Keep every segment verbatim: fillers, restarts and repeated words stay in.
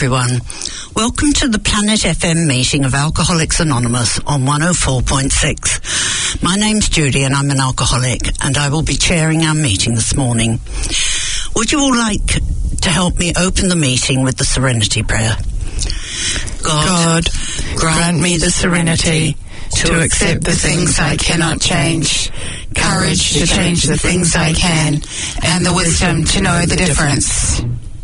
everyone. Welcome to the Planet F M meeting of Alcoholics Anonymous on one oh four point six. My name's Judy and I'm an alcoholic, and I will be chairing our meeting this morning. Would you all like to help me open the meeting with the Serenity Prayer? God, God grant me the serenity to accept the things I cannot change, courage to change the things I can, and the wisdom to know the difference.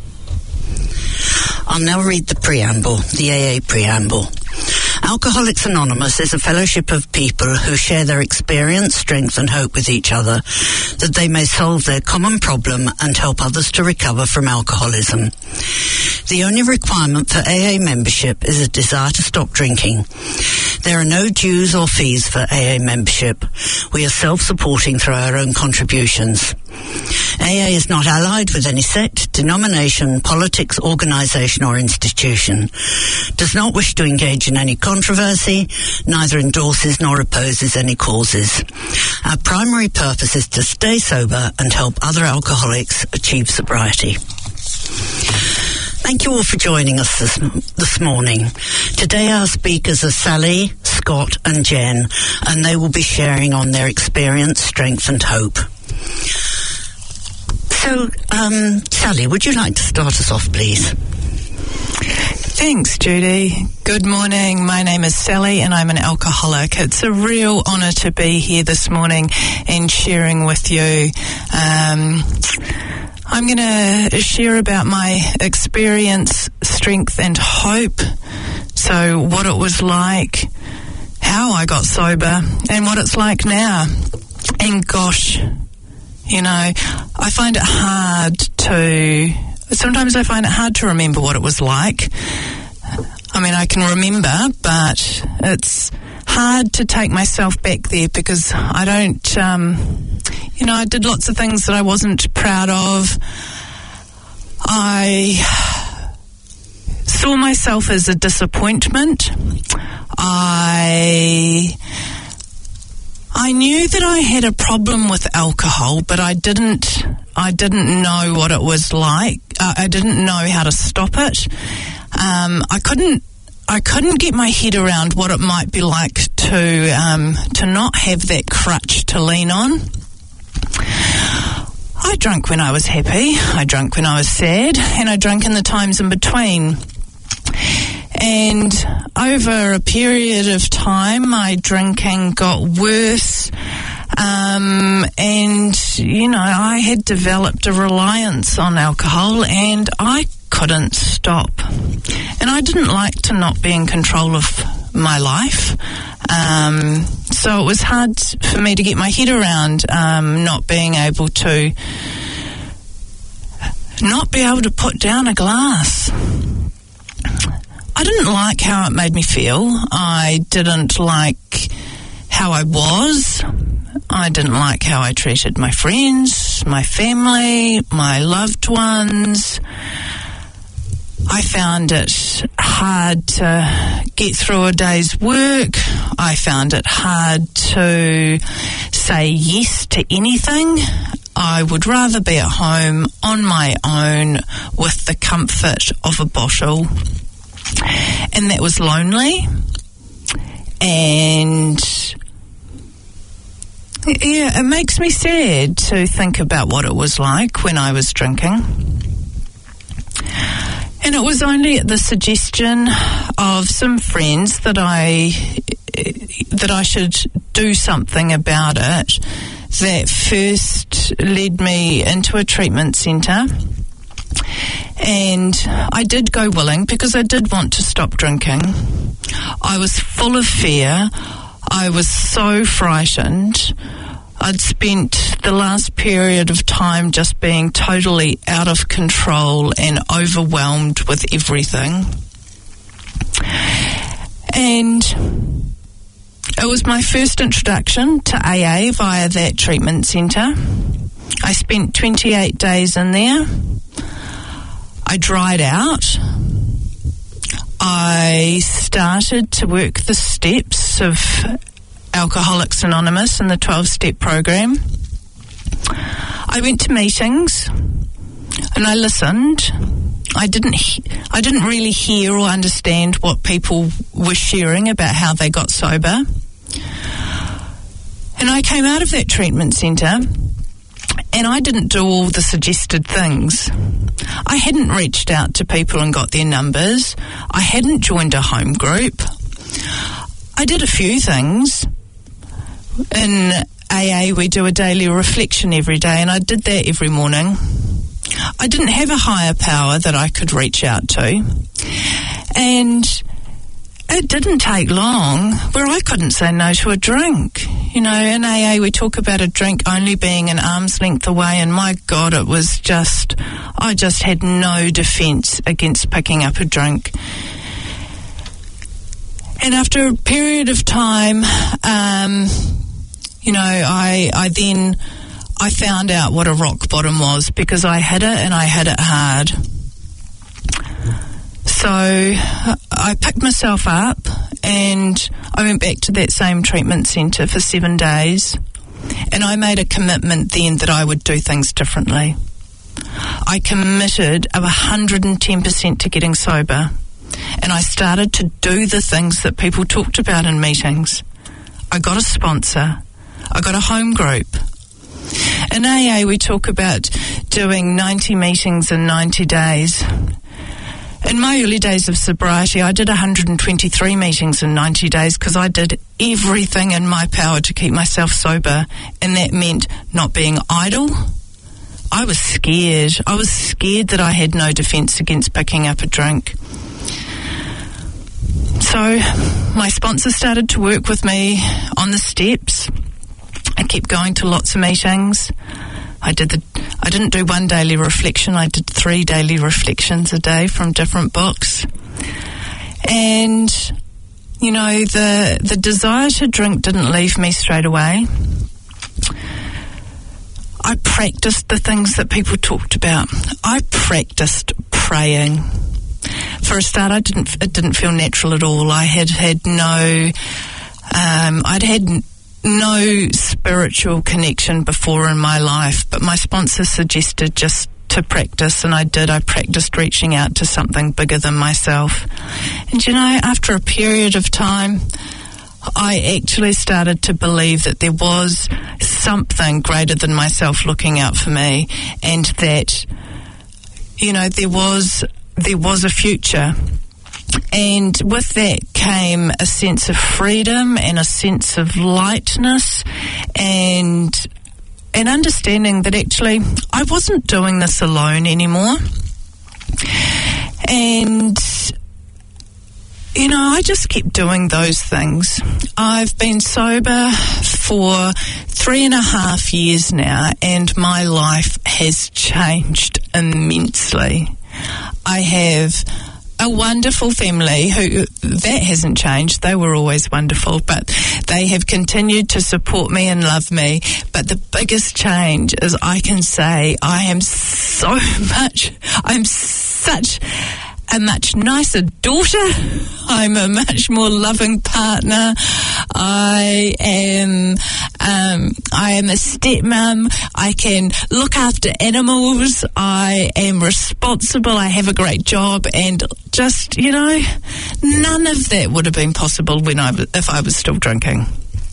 I'll now read the preamble, the A A preamble. Alcoholics Anonymous is a fellowship of people who share their experience, strength and hope with each other, that they may solve their common problem and help others to recover from alcoholism. The only requirement for A A membership is a desire to stop drinking. There are no dues or fees for A A membership. We are self-supporting through our own contributions. A A is not allied with any sect, denomination, politics, organisation or institution, does not wish to engage in any controversy, neither endorses nor opposes any causes. Our primary purpose is to stay sober and help other alcoholics achieve sobriety. Thank you all for joining us this, this morning. Today our speakers are Sally, Scott and Jen, and they will be sharing on their experience, strength and hope. So, um, Sally, would you like to start us off, please? Thanks, Judy. Good morning. My name is Sally and I'm an alcoholic. It's a real honour to be here this morning and sharing with you. Um, I'm going to share about my experience, strength and hope. So what it was like, how I got sober and what it's like now. And gosh, you know, I find it hard to, sometimes I find it hard to remember what it was like. I mean, I can remember, but it's hard to take myself back there because I don't, um, you know, I did lots of things that I wasn't proud of. I saw myself as a disappointment. I... I knew that I had a problem with alcohol, but I didn't I didn't know what it was like. Uh, I didn't know how to stop it. Um, I couldn't I couldn't get my head around what it might be like to um, to not have that crutch to lean on. I drank when I was happy, I drank when I was sad, and I drank in the times in between. And over a period of time, my drinking got worse. Um, and, you know, I had developed a reliance on alcohol and I couldn't stop. And I didn't like to not be in control of my life. Um, so it was hard for me to get my head around um, not being able to, not be able to put down a glass. I didn't like how it made me feel. I didn't like how I was. I didn't like how I treated my friends, my family, my loved ones. I found it hard to get through a day's work. I found it hard to say yes to anything. I would rather be at home on my own with the comfort of a bottle. And that was lonely, and yeah, it makes me sad to think about what it was like when I was drinking. And it was only at the suggestion of some friends that I that I should do something about it that first led me into a treatment centre. And I did go willing because I did want to stop drinking. I was full of fear. I was so frightened. I'd spent the last period of time just being totally out of control and overwhelmed with everything. And it was my first introduction to A A via that treatment centre. I spent twenty-eight days in there. I dried out. I started to work the steps of Alcoholics Anonymous in the twelve-step program. I went to meetings and I listened. I didn't he- I didn't really hear or understand what people were sharing about how they got sober. And I came out of that treatment centre and I didn't do all the suggested things. I hadn't reached out to people and got their numbers. I hadn't joined a home group. I did a few things. In A A, we do a daily reflection every day, and I did that every morning. I didn't have a higher power that I could reach out to. And it didn't take long where I couldn't say no to a drink. You know, in A A we talk about a drink only being an arm's length away, and my God, it was just, I just had no defence against picking up a drink. And after a period of time, um, you know, I, I then, I found out what a rock bottom was, because I hit it and I hit it hard. So I picked myself up and I went back to that same treatment centre for seven days, and I made a commitment then that I would do things differently. I committed of one hundred ten percent to getting sober, and I started to do the things that people talked about in meetings. I got a sponsor. I got a home group. In A A we talk about doing ninety meetings in ninety days. In my early days of sobriety, I did one hundred twenty-three meetings in ninety days because I did everything in my power to keep myself sober, and that meant not being idle. I was scared. I was scared that I had no defence against picking up a drink. So my sponsor started to work with me on the steps. I kept going to lots of meetings. I did the. I didn't do one daily reflection. I did three daily reflections a day from different books. And, you know, the the desire to drink didn't leave me straight away. I practiced the things that people talked about. I practiced praying. For a start, I didn't. It didn't feel natural at all. I had had no. Um, I'd had. no spiritual connection before in my life, but my sponsor suggested just to practice, and I did. I practiced reaching out to something bigger than myself. And you know, after a period of time, I actually started to believe that there was something greater than myself looking out for me, and that, you know, there was there was a future. And with that came a sense of freedom and a sense of lightness, and an understanding that actually I wasn't doing this alone anymore. And, you know, I just kept doing those things. I've been sober for three and a half years now, and my life has changed immensely. I have a wonderful family who, that hasn't changed. They were always wonderful, but they have continued to support me and love me. But the biggest change is I can say I am so much, I'm such a much nicer daughter. I'm a much more loving partner. I am um, I am a stepmom. I can look after animals. I am responsible. I have a great job, and just, you know, none of that would have been possible when I if I was still drinking.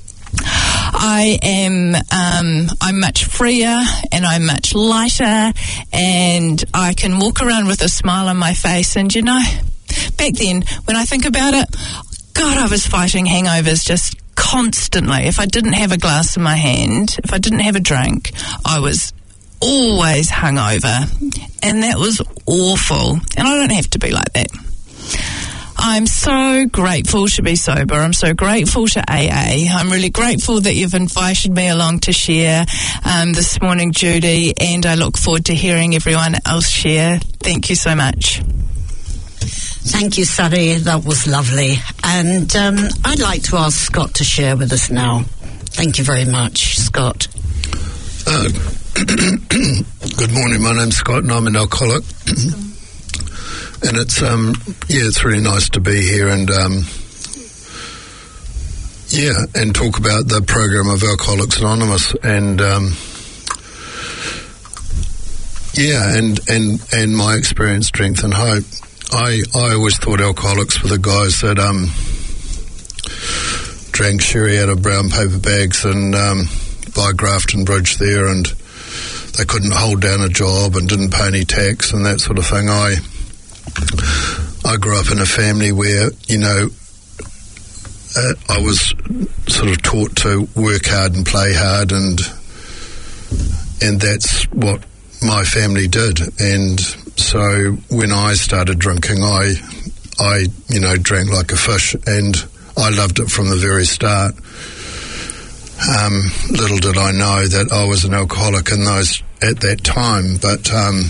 I am um, I'm much freer, and I'm much lighter, and I can walk around with a smile on my face. And you know, back then, when I think about it, God, I was fighting hangovers just constantly. If I didn't have a glass in my hand, if I didn't have a drink, I was always hungover, and that was awful. And I don't have to be like that. I'm so grateful to be sober. I'm so grateful to A A. I'm really grateful that you've invited me along to share um, this morning, Judy, and I look forward to hearing everyone else share. Thank you so much. Thank you, Sally. That was lovely. And um, I'd like to ask Scott to share with us now. Thank you very much, Scott. Uh, good morning. My name's Scott, and I'm an alcoholic. And it's, um, yeah, it's really nice to be here and, um, yeah, and talk about the program of Alcoholics Anonymous. And, um, yeah, and, and, and my experience, strength and hope. I, I always thought alcoholics were the guys that um, drank sherry out of brown paper bags and um, by Grafton Bridge there, and they couldn't hold down a job and didn't pay any tax and that sort of thing. I I grew up in a family where, you know, uh, I was sort of taught to work hard and play hard, and and that's what my family did. And so when I started drinking, I, I, you know, drank like a fish, and I loved it from the very start. Um, little did I know that I was an alcoholic in those at that time, but um,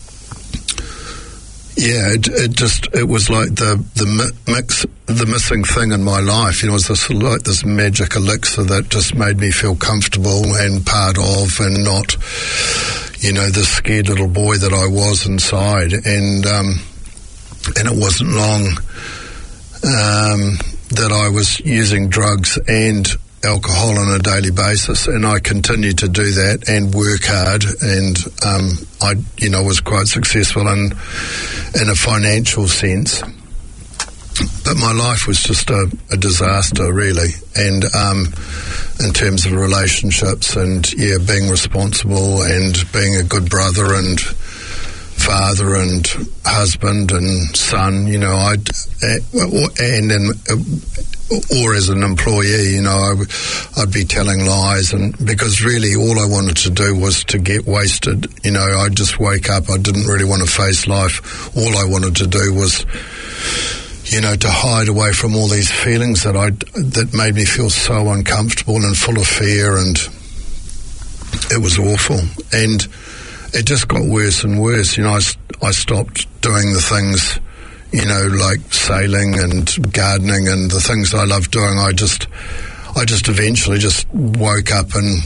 yeah, it, it just it was like the the mix, the missing thing in my life. You know, it was this like this magic elixir that just made me feel comfortable and part of, and not, you know, the scared little boy that I was inside. And um, and it wasn't long um, that I was using drugs and alcohol on a daily basis, and I continued to do that and work hard, and um, I, you know, was quite successful in in a financial sense. But my life was just a, a disaster, really, and um, in terms of relationships and, yeah, being responsible and being a good brother and father and husband and son, you know, I'd, and then, or as an employee, you know, I would, I'd be telling lies, and because really all I wanted to do was to get wasted. You know, I'd just wake up, I didn't really want to face life. All I wanted to do was, you know, to hide away from all these feelings that I that made me feel so uncomfortable and full of fear, and it was awful. And it just got worse and worse. You know, I, I stopped doing the things, you know, like sailing and gardening and the things I loved doing. I just, I just eventually just woke up and,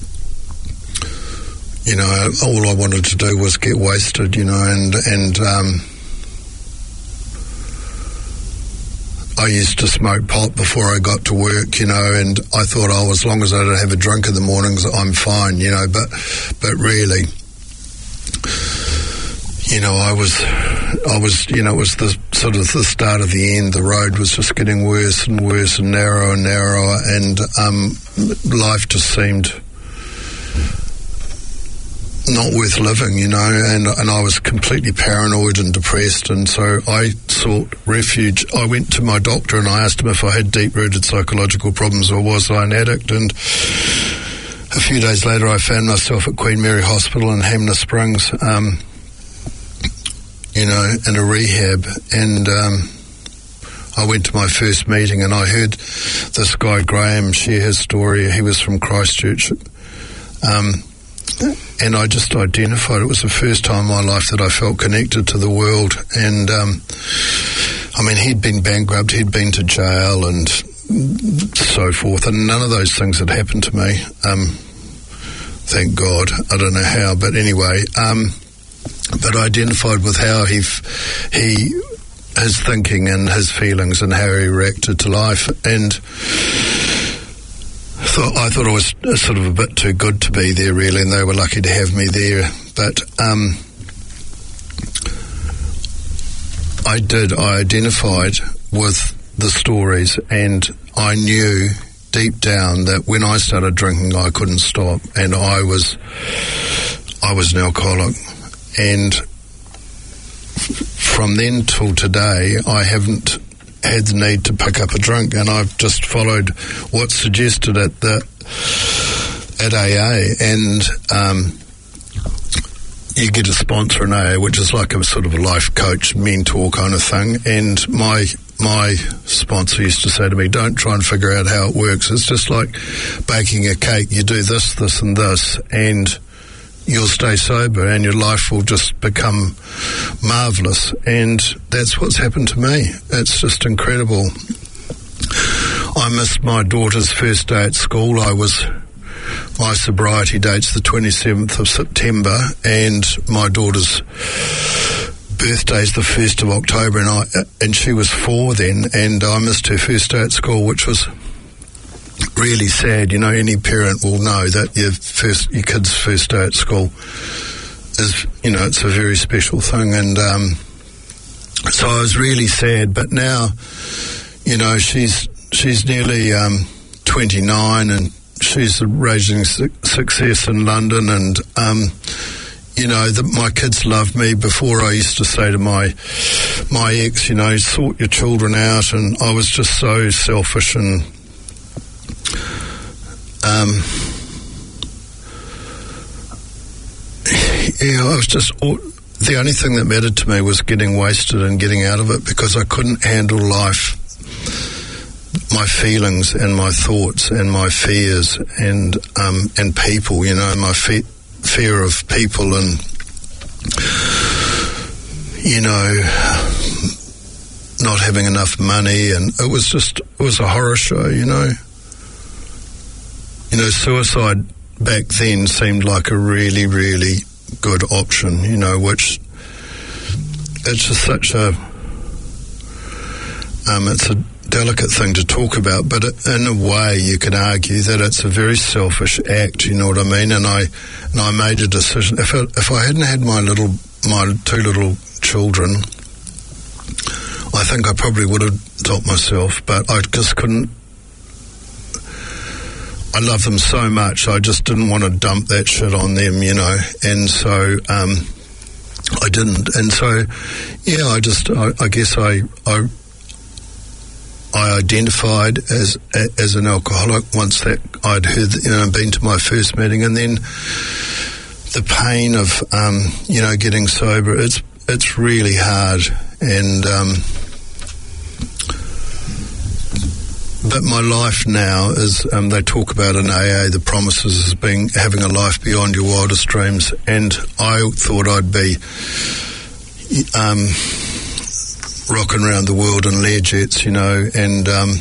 you know, all I wanted to do was get wasted, you know, and, and, um, I used to smoke pot before I got to work, you know, and I thought, oh, as long as I don't have a drink in the mornings, I'm fine, you know, but, but really, you know, I was, I was, you know, it was the sort of the start of the end. The road was just getting worse and worse and narrower and narrower, and um, life just seemed not worth living, you know, and and I was completely paranoid and depressed, and so I sought refuge. I went to my doctor and I asked him if I had deep-rooted psychological problems or was I an addict, and a few days later I found myself at Queen Mary Hospital in Hanmer Springs, um, you know, in a rehab, and um, I went to my first meeting and I heard this guy Graham share his story. He was from Christchurch, um, and I just identified. It was the first time in my life that I felt connected to the world, and um, I mean, he'd been bankrupt, he'd been to jail and so forth, and none of those things had happened to me. Um, thank God. I don't know how, but anyway, um, but I identified with how he, f- he, his thinking and his feelings and how he reacted to life, and thought, I thought it was sort of a bit too good to be there, really, and they were lucky to have me there. But um, I did. I identified with the stories, and I knew deep down that when I started drinking, I couldn't stop, and I was, I was an alcoholic, and from then till today, I haven't had the need to pick up a drink, and I've just followed what's suggested at the at A A, and um, you get a sponsor in A A, which is like a sort of a life coach, mentor kind of thing, and my my sponsor used to say to me, don't try and figure out how it works. It's just like baking a cake. You do this, this and this, and you'll stay sober and your life will just become marvellous. And that's what's happened to me. It's just incredible. I missed my daughter's first day at school. I was, my sobriety date's the twenty-seventh of September, and my daughter's birthday's the first of October, and I and she was four then, and I missed her first day at school, which was really sad. You know, any parent will know that your first your kid's first day at school is, you know, it's a very special thing. And um, so I was really sad. But now, you know, she's she's nearly um, twenty-nine, and she's raising su- success in London. And um, you know, the, my kids love me. Before, I used to say to my my ex, you know, sort your children out, and I was just so selfish and um, yeah, I was just the only thing that mattered to me was getting wasted and getting out of it, because I couldn't handle life, my feelings and my thoughts and my fears and um, and people. You know, my fe- fear of people and, you know, not having enough money, and it was just, it was a horror show, you know. You know, suicide back then seemed like a really, really good option, you know, which it's just such a, um, it's a delicate thing to talk about, but it, in a way you could argue that it's a very selfish act, you know what I mean? And I, and I made a decision. If I, if I hadn't had my little, my two little children, I think I probably would have stopped myself, but I just couldn't. I love them so much, I just didn't want to dump that shit on them, you know, and so um, I didn't. And so, yeah, I just, I, I guess I, I, I identified as as an alcoholic once that I'd heard, you know, been to my first meeting, and then the pain of, um, you know, getting sober. It's it's really hard, and. Um, But my life now is, um, they talk about in A A, the promises as being, having a life beyond your wildest dreams. And I thought I'd be um, rocking around the world in Learjets, you know, and um,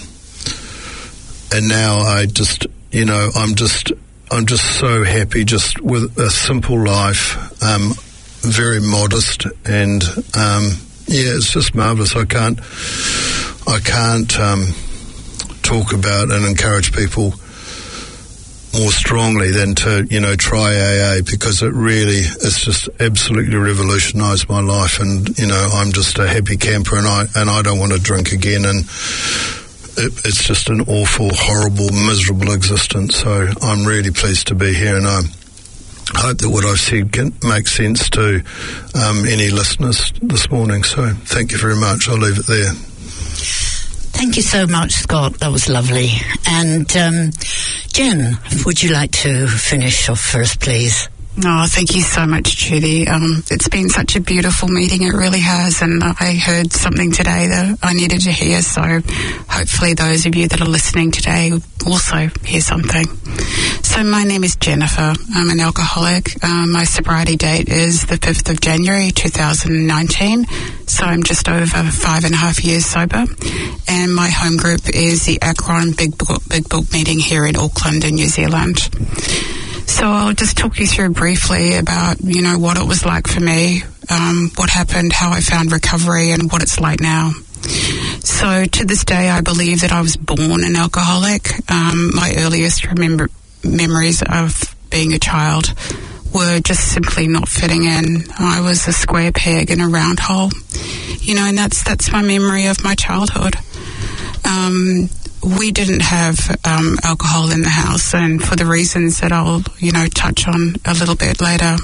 and now I just, you know, I'm just, I'm just so happy just with a simple life, um, very modest, and um, yeah, it's just marvellous. I can't, I can't, um, talk about and encourage people more strongly than to, you know, try A A, because it really, it's just absolutely revolutionised my life, and, you know, I'm just a happy camper, and I and I don't want to drink again, and it, it's just an awful, horrible, miserable existence. So I'm really pleased to be here, and I hope that what I've said can make sense to um, any listeners this morning. So thank you very much. I'll leave it there. Thank you so much, Scott. That was lovely. And um, Jen, would you like to finish off first, please? Oh, thank you so much, Judy. Um, it's been such a beautiful meeting, it really has, and I heard something today that I needed to hear, so hopefully those of you that are listening today also hear something. So my name is Jennifer. I'm an alcoholic. Um, my sobriety date is the fifth of January two thousand nineteen, so I'm just over five and a half years sober, and my home group is the Akron Big Book, Big Book meeting here in Auckland in New Zealand. So I'll just talk you through briefly about, you know, what it was like for me, um, what happened, how I found recovery, and what it's like now. So to this day, I believe that I was born an alcoholic. Um, my earliest remember memories of being a child were just simply not fitting in. I was a square peg in a round hole, you know, and that's that's my memory of my childhood. Um, we didn't have um, alcohol in the house, and for the reasons that I'll, you know, touch on a little bit later.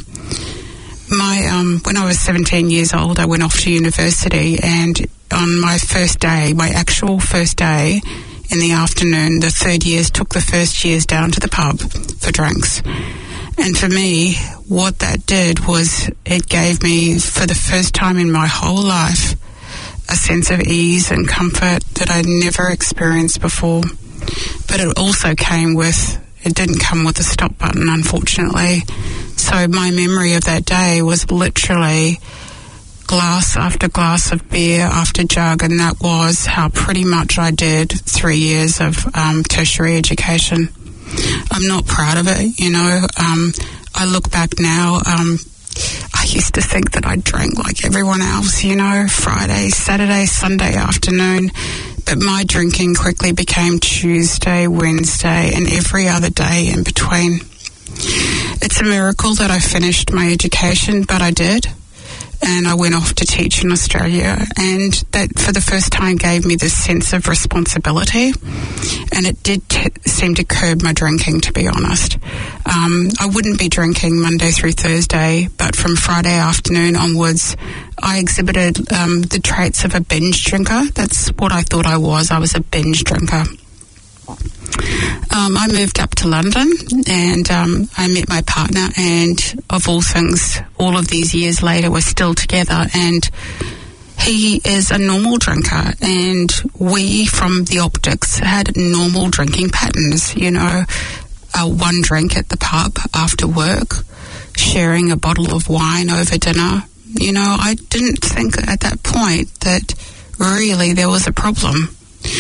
My um, when I was seventeen years old, I went off to university, and on my first day, my actual first day, in the afternoon, the third years took the first years down to the pub for drinks. And for me, what that did was it gave me, for the first time in my whole life, a sense of ease and comfort that I'd never experienced before. But it also came with, it didn't come with a stop button, unfortunately. So my memory of that day was literally glass after glass of beer after jug, and that was how pretty much I did three years of um, tertiary education. I'm not proud of it, you know. Um, I look back now, um, I used to think that I drank like everyone else, you know, Friday, Saturday, Sunday afternoon. But my drinking quickly became Tuesday, Wednesday, and every other day in between. It's a miracle that I finished my education, but I did. And I went off to teach in Australia, and that for the first time gave me this sense of responsibility, and it did t- seem to curb my drinking, to be honest. Um, I wouldn't be drinking Monday through Thursday, but from Friday afternoon onwards, I exhibited um, the traits of a binge drinker. That's what I thought I was. I was a binge drinker. Um, I moved up to London, and um, I met my partner, and of all things, all of these years later, we're still together, and he is a normal drinker, and we, from the optics, had normal drinking patterns, you know, uh, one drink at the pub after work, sharing a bottle of wine over dinner. You know, I didn't think at that point that really there was a problem.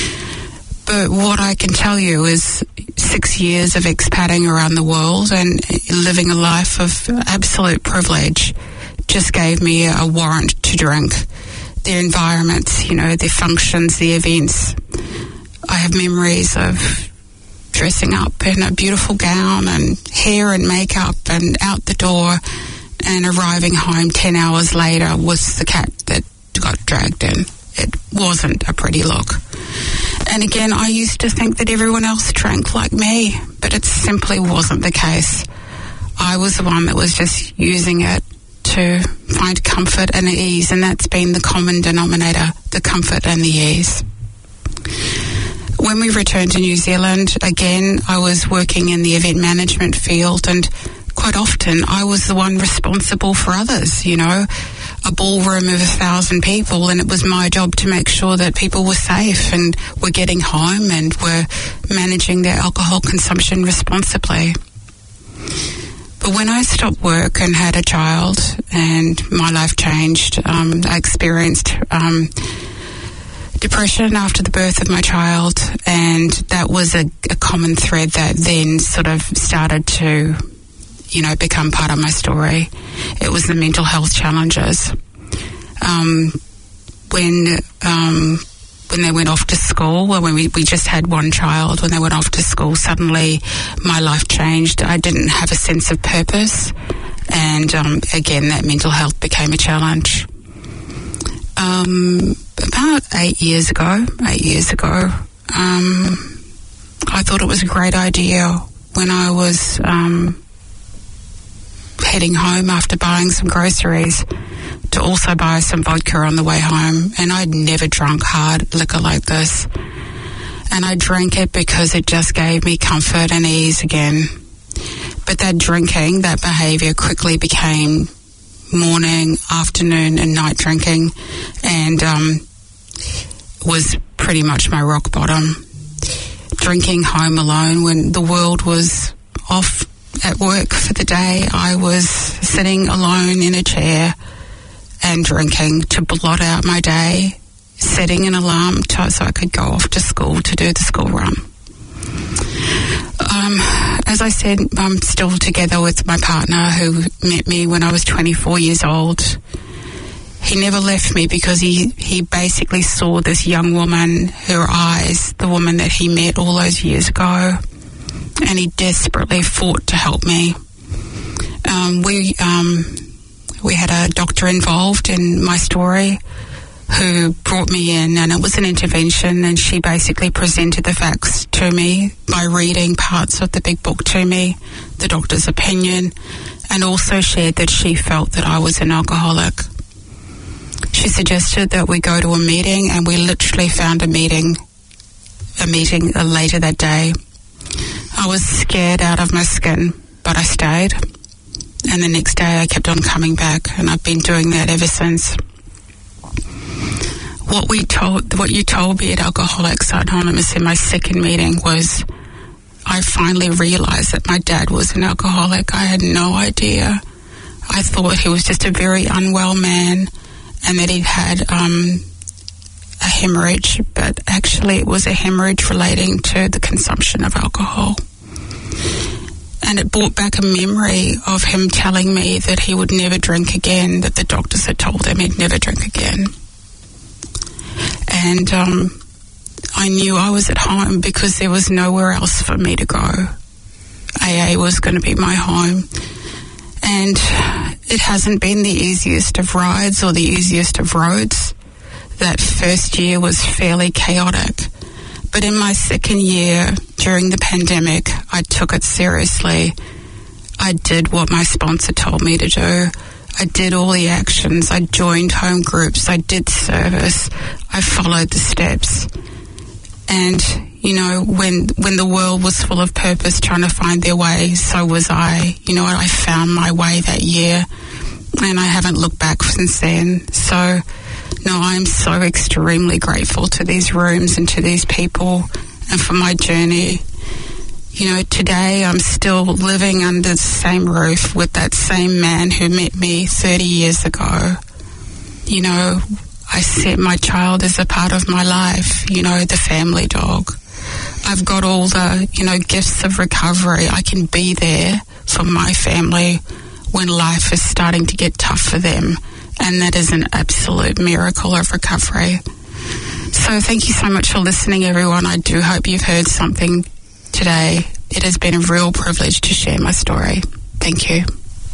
But what I can tell you is six years of expatting around the world and living a life of absolute privilege just gave me a warrant to drink. Their environments, you know, their functions, the events. I have memories of dressing up in a beautiful gown and hair and makeup and out the door and arriving home ten hours later with the cat that got dragged in. It wasn't a pretty look. And again, I used to think that everyone else drank like me, but it simply wasn't the case. I was the one that was just using it to find comfort and ease, and that's been the common denominator, the comfort and the ease. When we returned to New Zealand, again, I was working in the event management field, and quite often I was the one responsible for others, you know, a ballroom of a thousand people, and it was my job to make sure that people were safe and were getting home and were managing their alcohol consumption responsibly. But when I stopped work and had a child and my life changed, um, I experienced um, depression after the birth of my child, and that was a, a common thread that then sort of started to, you know, become part of my story. It was the mental health challenges. Um, when um, when they went off to school, well, when we, we just had one child, when they went off to school, suddenly my life changed. I didn't have a sense of purpose, and um, again, that mental health became a challenge. Um, about eight years ago, eight years ago, um, I thought it was a great idea when I was um, heading home after buying some groceries to also buy some vodka on the way home. And I'd never drunk hard liquor like this. And I drank it because it just gave me comfort and ease again. But that drinking, that behaviour quickly became morning, afternoon and night drinking, and um, was pretty much my rock bottom. Drinking home alone when the world was off at work for the day, I was sitting alone in a chair and drinking to blot out my day, setting an alarm to, so I could go off to school to do the school run. Um, as I said, I'm still together with my partner who met me when I was twenty-four years old. He never left me because he, he basically saw this young woman, her eyes, the woman that he met all those years ago, and he desperately fought to help me. Um, we um, we had a doctor involved in my story who brought me in, and it was an intervention, and she basically presented the facts to me by reading parts of the big book to me, the doctor's opinion, and also shared that she felt that I was an alcoholic. She suggested that we go to a meeting, and we literally found a meeting, a meeting later that day. I was scared out of my skin, but I stayed. And the next day I kept on coming back, and I've been doing that ever since. What we told, what you told me at Alcoholics Anonymous in my second meeting was, I finally realised that my dad was an alcoholic. I had no idea. I thought he was just a very unwell man, and that he'd had um, a hemorrhage, but actually it was a hemorrhage relating to the consumption of alcohol. And it brought back a memory of him telling me that he would never drink again, that the doctors had told him he'd never drink again. And um, I knew I was at home because there was nowhere else for me to go. A A was going to be my home. And it hasn't been the easiest of rides or the easiest of roads. That first year was fairly chaotic. But in my second year, during the pandemic, I took it seriously. I did what my sponsor told me to do. I did all the actions. I joined home groups. I did service. I followed the steps. And, you know, when when the world was full of purpose trying to find their way, so was I. You know, I found my way that year, and I haven't looked back since then. So, no, I'm so extremely grateful to these rooms and to these people and for my journey. You know, today I'm still living under the same roof with that same man who met me thirty years ago. You know, I set my child as a part of my life, you know, the family dog. I've got all the, you know, gifts of recovery. I can be there for my family when life is starting to get tough for them. And that is an absolute miracle of recovery. So thank you so much for listening, everyone. I do hope you've heard something today. It has been a real privilege to share my story. Thank you.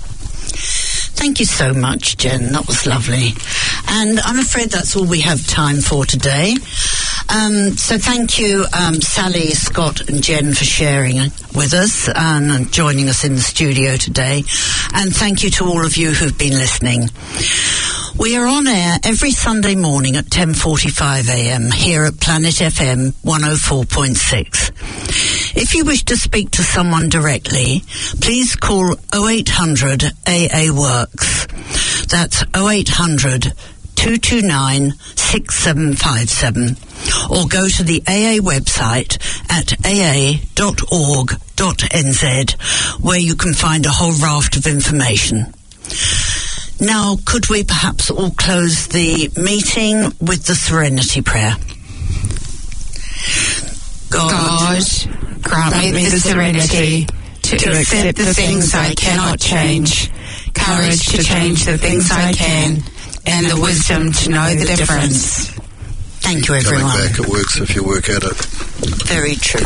Thank you so much, Jen. That was lovely. And I'm afraid that's all we have time for today. Um, so thank you, um, Sally, Scott and Jen for sharing with us and joining us in the studio today. And thank you to all of you who've been listening. We are on air every Sunday morning at ten forty-five a m here at Planet F M one oh four point six. If you wish to speak to someone directly, please call oh eight hundred A A works. That's oh eight hundred two two nine six seven five seven. Or go to the A A website at a a dot org dot n z, where you can find a whole raft of information. Now, could we perhaps all close the meeting with the Serenity Prayer? God, God grant me the serenity to, to accept the things I cannot change, courage to change the things I can, and the wisdom to know the difference. Thank you, everyone. Coming back, it works if you work at it. Very true.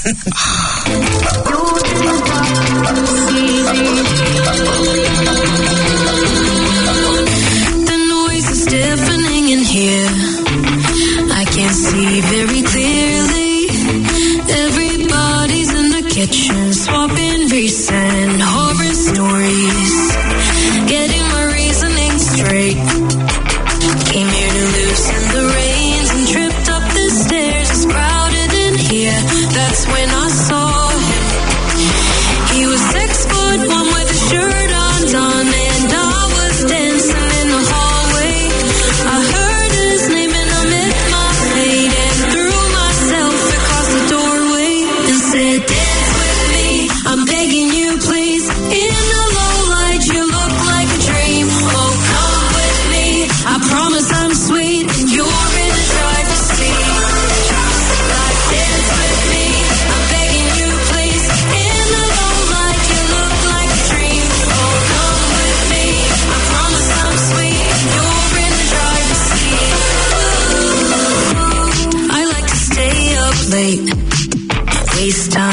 The noise is deafening in here. I can't see very clearly. Everybody's in the kitchen, swapping recent horror stories, getting my reasoning straight. Came here to loosen the reins and tripped up the stairs. It's crowded in here. That's when I saw him. He was six foot one with a shirt undone, and I was dancing in the hallway. I heard his name and I met my fate and threw myself across the doorway and said, "Dance with me, I'm begging you, please. In the low light, you look like a dream. Oh, come with me. I promise I'm sweet and you're in the driver's seat. Like, dance with me, I'm begging you, please. In the low light, you look like a dream. Oh, come with me. I promise I'm sweet and you're in the driver's seat. I like to stay up late, waste time